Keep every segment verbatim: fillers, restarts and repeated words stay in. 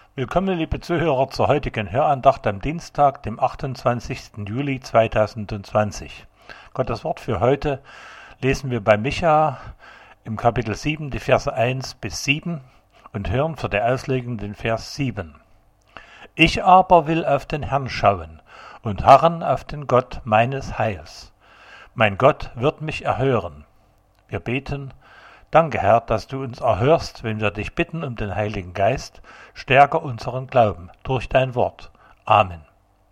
Willkommen, liebe Zuhörer, zur heutigen Hörandacht am Dienstag, dem achtundzwanzigsten Juli zweitausendzwanzig. Gottes Wort für heute lesen wir bei Micha im Kapitel sieben, die Verse eins bis sieben und hören für die Auslegung den Vers sieben. Ich aber will auf den Herrn schauen und harren auf den Gott meines Heils. Mein Gott wird mich erhören. Wir beten: Danke, Herr, dass du uns erhörst, wenn wir dich bitten um den Heiligen Geist. Stärke unseren Glauben durch dein Wort. Amen.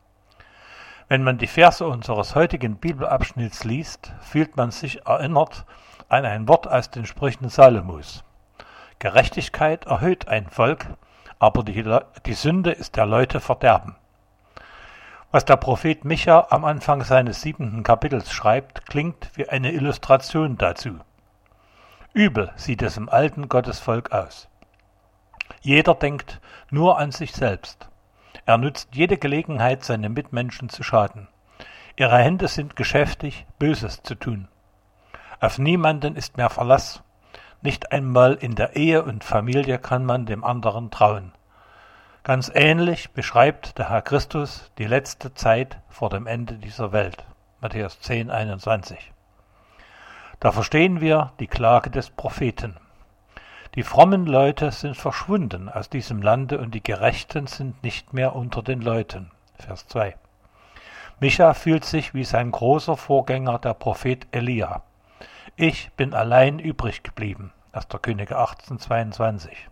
Wenn man die Verse unseres heutigen Bibelabschnitts liest, fühlt man sich erinnert an ein Wort aus den Sprüchen Salomos. Gerechtigkeit erhöht ein Volk, aber die, die Sünde ist der Leute Verderben. Was der Prophet Micha am Anfang seines siebenten Kapitels schreibt, klingt wie eine Illustration dazu. Übel sieht es im alten Gottesvolk aus. Jeder denkt nur an sich selbst. Er nutzt jede Gelegenheit, seine Mitmenschen zu schaden. Ihre Hände sind geschäftig, Böses zu tun. Auf niemanden ist mehr Verlass. Nicht einmal in der Ehe und Familie kann man dem anderen trauen. Ganz ähnlich beschreibt der Herr Christus die letzte Zeit vor dem Ende dieser Welt. Matthäus zehn, einundzwanzig. Da verstehen wir die Klage des Propheten. Die frommen Leute sind verschwunden aus diesem Lande und die Gerechten sind nicht mehr unter den Leuten. Vers zwei. Micha fühlt sich wie sein großer Vorgänger, der Prophet Elia. Ich bin allein übrig geblieben. erster Könige achtzehn, zweiundzwanzig.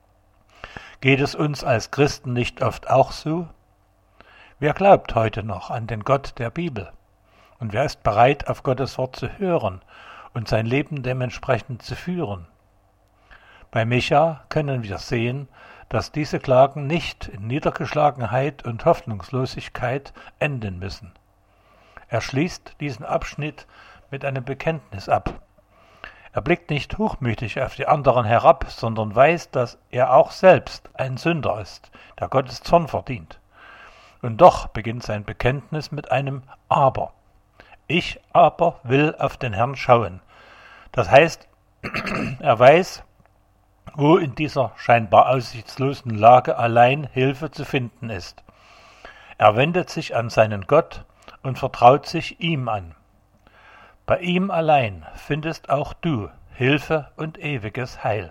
Geht es uns als Christen nicht oft auch so? Wer glaubt heute noch an den Gott der Bibel? Und wer ist bereit, auf Gottes Wort zu hören und sein Leben dementsprechend zu führen? Bei Micha können wir sehen, dass diese Klagen nicht in Niedergeschlagenheit und Hoffnungslosigkeit enden müssen. Er schließt diesen Abschnitt mit einem Bekenntnis ab. Er blickt nicht hochmütig auf die anderen herab, sondern weiß, dass er auch selbst ein Sünder ist, der Gottes Zorn verdient. Und doch beginnt sein Bekenntnis mit einem Aber. Ich aber will auf den Herrn schauen. Das heißt, er weiß, wo in dieser scheinbar aussichtslosen Lage allein Hilfe zu finden ist. Er wendet sich an seinen Gott und vertraut sich ihm an. Bei ihm allein findest auch du Hilfe und ewiges Heil.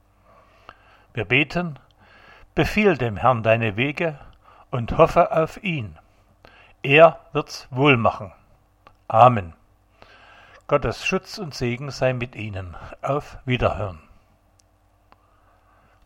Wir beten: Befiehl dem Herrn deine Wege und hoffe auf ihn. Er wird's wohl machen. Amen. Gottes Schutz und Segen sei mit Ihnen. Auf Wiederhören.